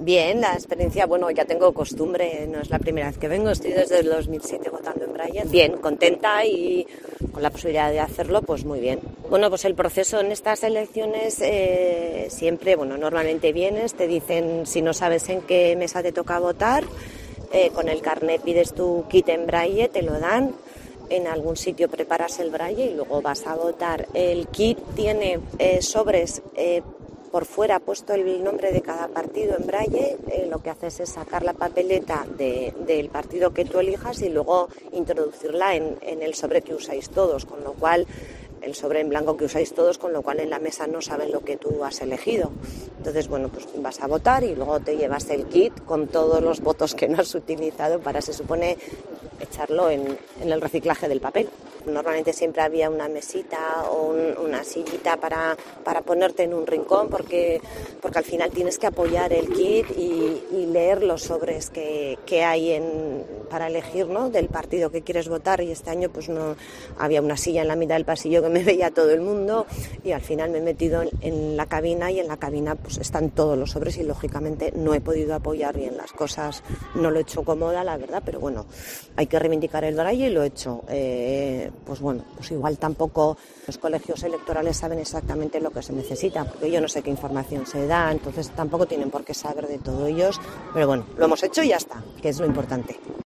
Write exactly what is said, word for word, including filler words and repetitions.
Bien, la experiencia, bueno, ya tengo costumbre, no es la primera vez que vengo, estoy desde el dos mil siete votando en Braille. Bien, contenta y con la posibilidad de hacerlo, pues muy bien. Bueno, pues el proceso en estas elecciones eh, siempre, bueno, normalmente vienes, te dicen si no sabes en qué mesa te toca votar, eh, con el carnet pides tu kit en Braille, te lo dan. En algún sitio preparas el Braille y luego vas a votar. El kit tiene eh, sobres eh, por fuera puesto el nombre de cada partido en Braille. Eh, lo que haces es sacar la papeleta de, del partido que tú elijas y luego introducirla en, en el sobre que usáis todos, con lo cual el sobre en blanco que usáis todos, con lo cual en la mesa no saben lo que tú has elegido. Entonces, bueno, pues vas a votar y luego te llevas el kit con todos los votos que no has utilizado para, se supone, echarlo en, en el reciclaje del papel. Normalmente siempre había una mesita o un, una sillita para, para ponerte en un rincón porque, porque al final tienes que apoyar el kit y, y leer los sobres que, que hay en, para elegir, ¿no?, del partido que quieres votar, y este año pues no había una silla en la mitad del pasillo que me veía todo el mundo y al final me he metido en, en la cabina y en la cabina pues están todos los sobres y lógicamente no he podido apoyar bien las cosas, no lo he hecho cómoda la verdad, pero bueno, hay que reivindicar el Braille y lo he hecho. Eh, pues bueno, pues igual tampoco los colegios electorales saben exactamente lo que se necesita, porque yo no sé qué información se da, entonces tampoco tienen por qué saber de todo ellos, pero bueno, lo hemos hecho y ya está, que es lo importante.